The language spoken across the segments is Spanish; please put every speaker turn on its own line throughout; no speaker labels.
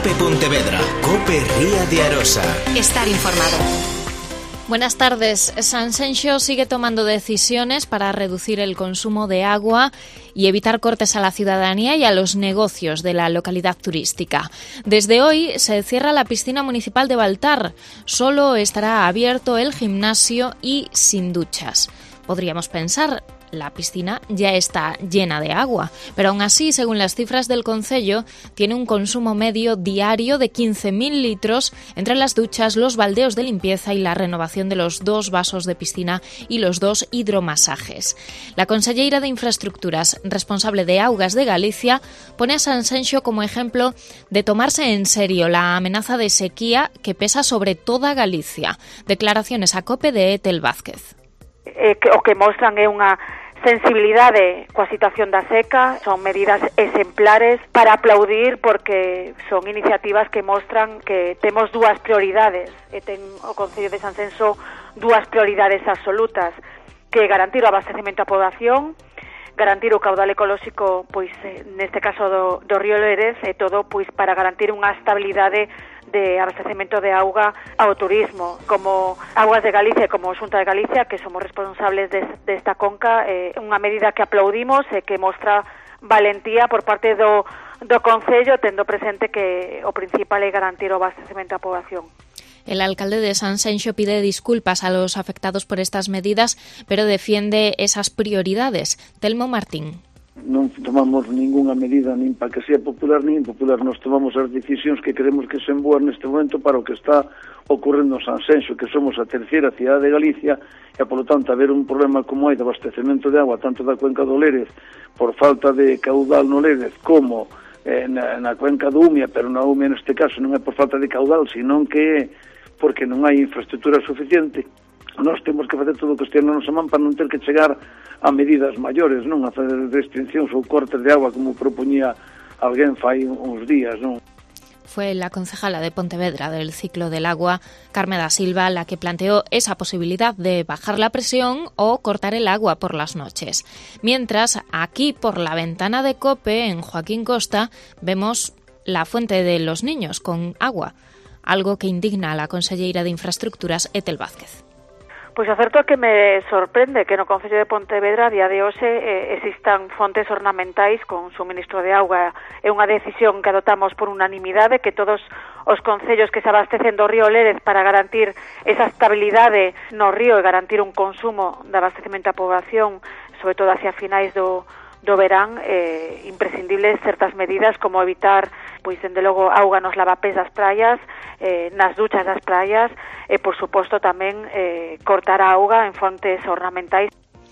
COPE Pontevedra, COPE Ría de Arosa.
Estar informado.
Buenas tardes. Sanxenxo sigue tomando decisiones para reducir el consumo de agua y evitar cortes a la ciudadanía y a los negocios de la localidad turística. Desde hoy se cierra la piscina municipal de Baltar. Solo estará abierto el gimnasio y sin duchas. Podríamos pensar, la piscina ya está llena de agua, pero aún así, según las cifras del concello, tiene un consumo medio diario de 15.000 litros entre las duchas, los baldeos de limpieza y la renovación de los 2 vasos de piscina y los 2 hidromasajes. La conselleira de Infraestructuras, responsable de Augas de Galicia, pone a Sanxenxo como ejemplo de tomarse en serio la amenaza de sequía que pesa sobre toda Galicia. Declaraciones a COPE de Etel Vázquez.
O que mostran é unha sensibilidade coa situación da seca, son medidas exemplares para aplaudir porque son iniciativas que mostran que temos 2 prioridades e ten o Concello de Sanxenxo 2 prioridades absolutas, que garantir o abastecemento á poboación, garantir o caudal ecolóxico, pois neste caso do río Lérez, e todo pois para garantir unha estabilidade de abastecemento de auga ao turismo. Como Augas de Galicia e como Xunta de Galicia, que somos responsables desta conca, unha medida que aplaudimos e que mostra valentía por parte do Concello, tendo presente que o principal é garantir o abastecemento á poboación.
El alcalde de Sanxenxo pide disculpas a los afectados por estas medidas, pero defiende esas prioridades. Telmo Martín.
Non tomamos ningunha medida nin para que sea popular nin impopular, nos tomamos as decisións que queremos que sean boas neste momento para o que está ocorrendo en Sanxenxo, que somos a terceira cidade de Galicia e, polo tanto, haber un problema como hai de abastecemento de agua tanto da cuenca do Lérez por falta de caudal no Lérez como na cuenca do Umia, pero na Umia neste caso non é por falta de caudal, senón que é porque non hai infraestructura suficiente. Nós temos que facer todo o que estea na nosa man para non ter que chegar a medidas maiores, non a fazer restriccións ou cortes de agua como propoñía alguén fai uns días, non?
Fue la concejala de Pontevedra del ciclo del agua, Carme da Silva, la que planteó esa posibilidad de bajar la presión o cortar el agua por las noches. Mientras, aquí por la ventana de COPE, en Joaquín Costa, vemos la fuente de los niños con agua, algo que indigna a la conselleira de Infraestructuras, Etel Vázquez.
Pois o certo é que me sorprende que no Concello de Pontevedra a día de hoxe existan fontes ornamentais con suministro de auga. É unha decisión que adoptamos por unanimidade, que todos os concellos que se abastecen do río Lérez para garantir esa estabilidade no río e garantir un consumo de abastecemento á poboación, sobre todo hacia finais do verán, imprescindibles certas medidas como evitar, pois, dende logo, auga nos lavapés das praias, nas duchas das praias, e, por suposto, tamén cortar a auga en fontes ornamentais.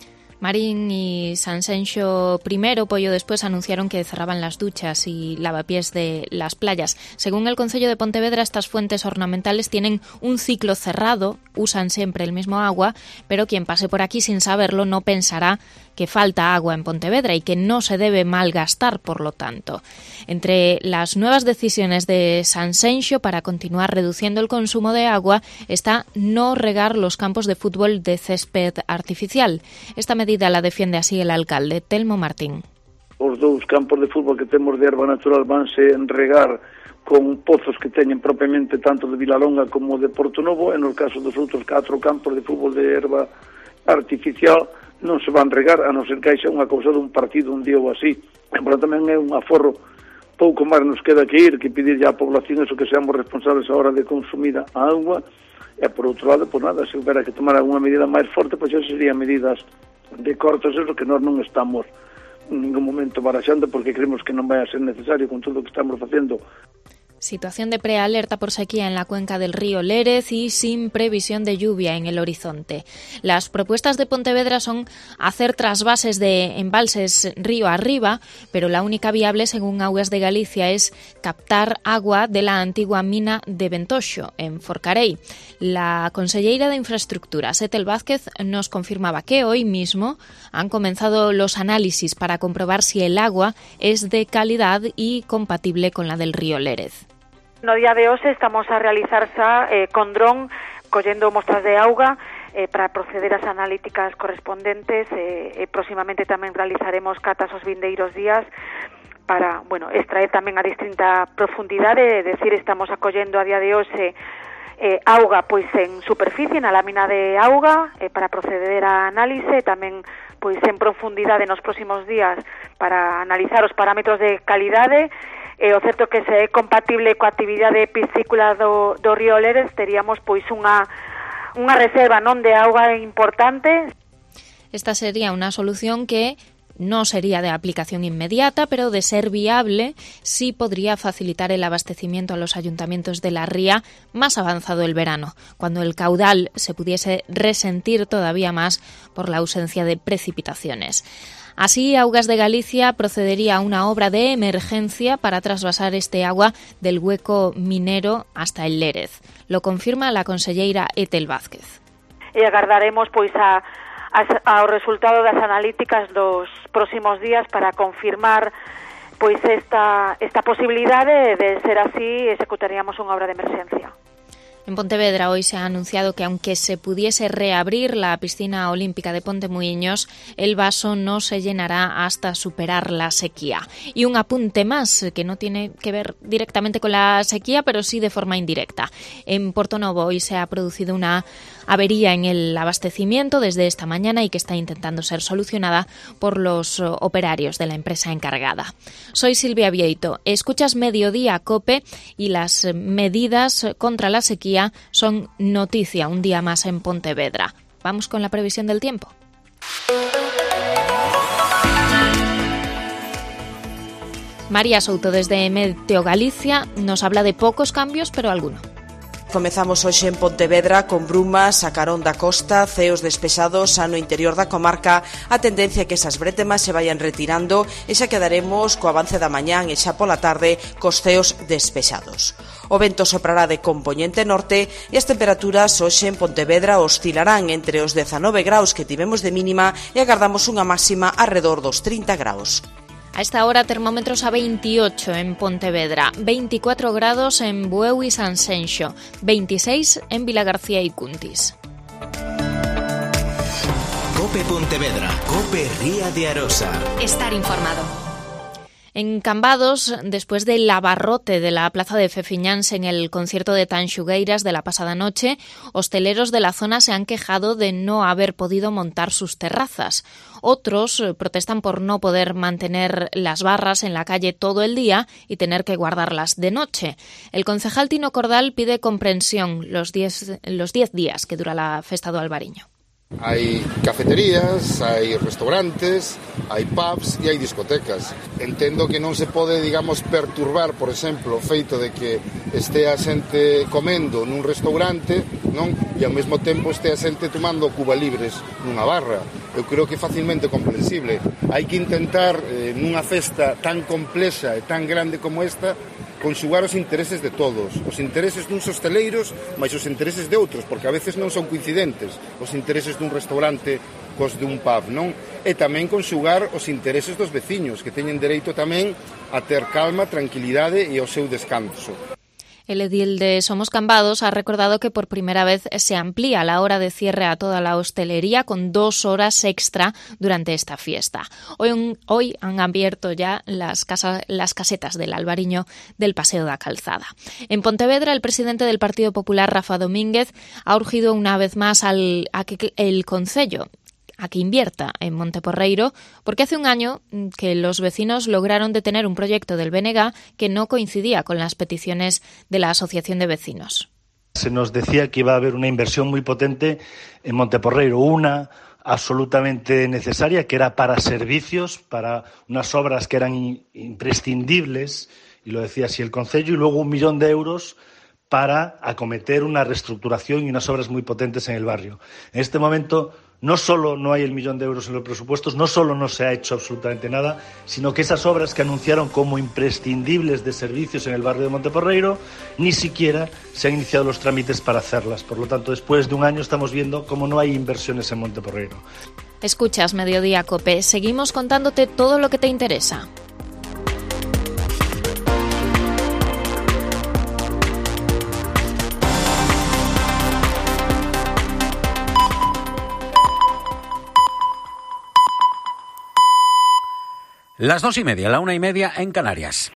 Marín y Sanxenxo primero, Pollo después anunciaron que cerraban las duchas y lavapiés de las playas. Según el Concello de Pontevedra, estas fuentes ornamentales tienen un ciclo cerrado, usan siempre el mismo agua, pero quien pase por aquí sin saberlo no pensará que falta agua en Pontevedra y que no se debe malgastar, por lo tanto. Entre las nuevas decisiones de Sanxenxo para continuar reduciendo el consumo de agua está no regar los campos de fútbol de césped artificial. Esta medida la defiende así el alcalde, Telmo Martín.
Os 2 campos de fútbol que temos de erva natural vanse regar con pozos que teñen propiamente tanto de Vilalonga como de Porto Novo, e no caso dos outros 4 campos de fútbol de erva artificial non se van regar, a non ser que haxa unha cousa dun partido un día ou así. Pero tamén é un aforro, pouco máis nos queda que ir, que pedir ya a población eso, que seamos responsables a hora de consumir a auga, e por outro lado, pois nada, se houbera que tomar alguna medida máis forte, pois eso serían medidas de cortes, eso que nós non estamos en ningún momento baraxando porque creemos que non vai a ser necesario con todo o que estamos facendo.
Situación de prealerta por sequía en la cuenca del río Lérez y sin previsión de lluvia en el horizonte. Las propuestas de Pontevedra son hacer trasvases de embalses río arriba, pero la única viable, según Augas de Galicia, es captar agua de la antigua mina de Ventoxo, en Forcarei. La conselleira de Infraestructuras, Etel Vázquez, nos confirmaba que hoy mismo han comenzado los análisis para comprobar si el agua es de calidad y compatible con la del río Lérez.
No día de hoxe estamos a realizar xa con dron, collendo mostras de auga para proceder ás analíticas correspondentes. Próximamente tamén realizaremos catas os vindeiros días para, extraer tamén a distinta profundidade, decir, estamos acollendo a día de hoxe auga pois en superficie, na lámina de auga, para proceder a análise, tamén pois en profundidade nos próximos días para analizar os parámetros de calidade. O certo que se é compatible coa actividade piscícola do río Lérez, teríamos pois unha reserva non de auga importante.
Esta sería una solución que no sería de aplicación inmediata, pero de ser viable sí podría facilitar el abastecimiento a los ayuntamientos de la ría más avanzado el verano, cuando el caudal se pudiese resentir todavía más por la ausencia de precipitaciones. Así, Augas de Galicia procedería a una obra de emergencia para trasvasar este agua del hueco minero hasta el Lérez. Lo confirma la conselleira Etel Vázquez.
E agardaremos pois ao resultado das analíticas dos próximos días para confirmar pois esta posibilidade. De ser así, executaríamos unha obra de emerxencia.
En Pontevedra hoy se ha anunciado que aunque se pudiese reabrir la piscina olímpica de Pontemuiños, el vaso no se llenará hasta superar la sequía. Y un apunte más, que no tiene que ver directamente con la sequía, pero sí de forma indirecta. En Portonovo hoy se ha producido una avería en el abastecimiento desde esta mañana y que está intentando ser solucionada por los operarios de la empresa encargada. Soy Silvia Vieito, escuchas Mediodía COPE y las medidas contra la sequía son noticia un día más en Pontevedra. Vamos con la previsión del tiempo. María Souto desde Meteo Galicia nos habla de pocos cambios, pero alguno.
Comezamos hoxe en Pontevedra con brumas a carón da costa, ceos despexados no interior da comarca. A tendencia é que esas brétemas se vayan retirando e xa quedaremos co avance da mañán e xa pola tarde cos ceos despexados. O vento soprará de compoñente norte e as temperaturas hoxe en Pontevedra oscilarán entre os 19 graus que tivemos de mínima e agardamos unha máxima arredor dos 30 graus.
A esta hora termómetros a 28 en Pontevedra, 24 grados en Bueu y Sanxenxo, 26 en Vilagarcía y Cuntis.
COPE Pontevedra, COPE Ría de Arosa.
Estar informado. En Cambados, después del abarrote de la plaza de Fefiñáns en el concierto de Tanxugueiras de la pasada noche, hosteleros de la zona se han quejado de no haber podido montar sus terrazas. Otros protestan por no poder mantener las barras en la calle todo el día y tener que guardarlas de noche. El concejal Tino Cordal pide comprensión los 10 días que dura la Festa do Albariño.
Hai cafeterías, hai restaurantes, hai pubs e hai discotecas. Entendo que non se pode, perturbar, por exemplo, o feito de que estea xente comendo nun restaurante, non? E ao mesmo tempo estea xente tomando cuba libres nunha barra. Eu creo que é facilmente comprensible. Hai que intentar, nunha festa tan complexa e tan grande como esta, conxugar os intereses de todos, os intereses duns hosteleiros, mas os intereses de outros, porque a veces non son coincidentes os intereses dun restaurante cos dun pub, non? E tamén conxugar os intereses dos veciños, que teñen dereito tamén a ter calma, tranquilidade e ao seu descanso.
El edil de Somos Cambados ha recordado que por primera vez se amplía la hora de cierre a toda la hostelería con 2 horas extra durante esta fiesta. Hoy han abierto ya las casetas del Albariño del Paseo da Calzada. En Pontevedra, el presidente del Partido Popular, Rafa Domínguez, ha urgido una vez más a que el concello a que invierta en Monteporreiro, porque hace un año que los vecinos lograron detener un proyecto del BNG que no coincidía con las peticiones de la Asociación de Vecinos.
Se nos decía que iba a haber una inversión muy potente en Monteporreiro, una absolutamente necesaria, que era para servicios, para unas obras que eran imprescindibles, y lo decía así el concello, y luego 1 millón de euros para acometer una reestructuración y unas obras muy potentes en el barrio. En este momento no solo no hay el 1 millón de euros en los presupuestos, no solo no se ha hecho absolutamente nada, sino que esas obras que anunciaron como imprescindibles de servicios en el barrio de Monteporreiro, ni siquiera se han iniciado los trámites para hacerlas. Por lo tanto, después de un año estamos viendo cómo no hay inversiones en Monteporreiro.
Escuchas Mediodía COPE, seguimos contándote todo lo que te interesa.
Las 2:30, la 1:30 en Canarias.